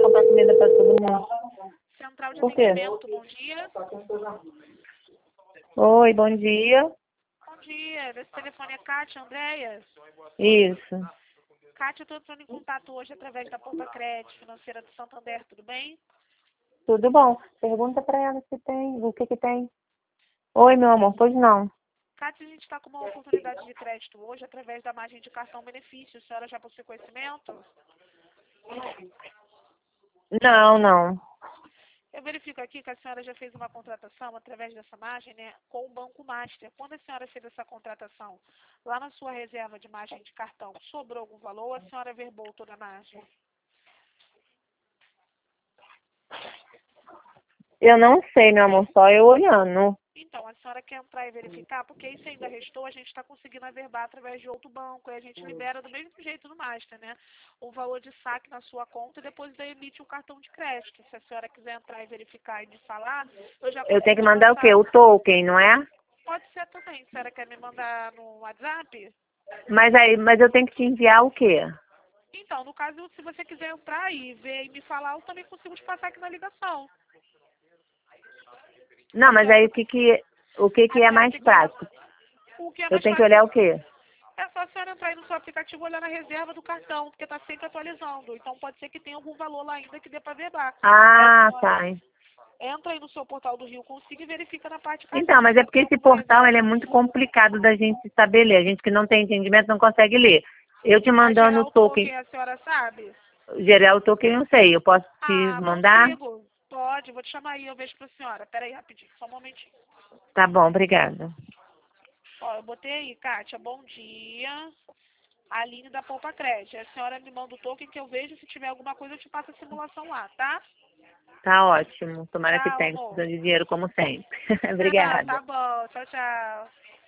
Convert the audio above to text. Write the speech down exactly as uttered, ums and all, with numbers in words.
comprar comida para todo mundo. Central de Por quê? atendimento, bom dia. Oi, bom dia. Bom dia, esse telefone é Kátia, Andréia. Isso. Kátia, eu estou entrando em contato hoje através da Poupa Crédito Financeira do Santander, tudo bem? Tudo bom. Pergunta para ela se tem, o que que tem. Oi, meu amor, pois não. Kátia, a gente está com uma oportunidade de crédito hoje através da margem de cartão benefício. A senhora já possui conhecimento? Não, não. Eu verifico aqui que a senhora já fez uma contratação através dessa margem, né, com o Banco Master. Quando a senhora fez essa contratação, lá na sua reserva de margem de cartão, sobrou algum valor ou a senhora verbou toda a margem? Eu não sei, meu amor, só eu olhando. Então, a senhora quer entrar e verificar, porque isso ainda restou, a gente está conseguindo averbar através de outro banco, e a gente libera do mesmo jeito no Master, né? O valor de saque na sua conta e depois daí emite um cartão de crédito. Se a senhora quiser entrar e verificar e me falar, eu já Eu tenho consigo que te mandar o quê? passar. O token, não é? Pode ser também. A senhora quer me mandar no WhatsApp? Mas aí, mas eu tenho que te enviar o quê? Então, no caso, se você quiser entrar e ver e me falar, eu também consigo te passar aqui na ligação. Não, mas aí o que que, o que que A é senhora mais tem que olhar. prático? O que é Eu mais tenho que fácil olhar o quê? é só a senhora entrar aí no seu aplicativo e olhar na reserva do cartão, porque está sempre atualizando. Então pode ser que tenha algum valor lá ainda que dê para verbar. Aí a Ah, senhora tá. entra aí no seu portal do Rio Consiga e verifica na parte Então, cartão mas é se porque tem esse alguma portal ele é reserva. muito complicado da gente saber ler. A gente que não tem entendimento não consegue ler. Eu te Mas mandando gerar o o token, token, a senhora sabe? gerar o token, eu não sei. Eu posso te Ah, mandar? consigo. Pode, vou te chamar aí, eu vejo pra senhora. Pera aí rapidinho, só um momentinho. Tá bom, obrigada. Ó, eu botei aí, Kátia, bom dia. Aline da Poupa Crédito. A senhora me manda o token que eu vejo. Se tiver alguma coisa, eu te passo a simulação lá, tá? Tá ótimo. Tomara que Tchau, tenha. amor. Precisando de dinheiro como sempre. Obrigada. Tá bom, tchau, tchau.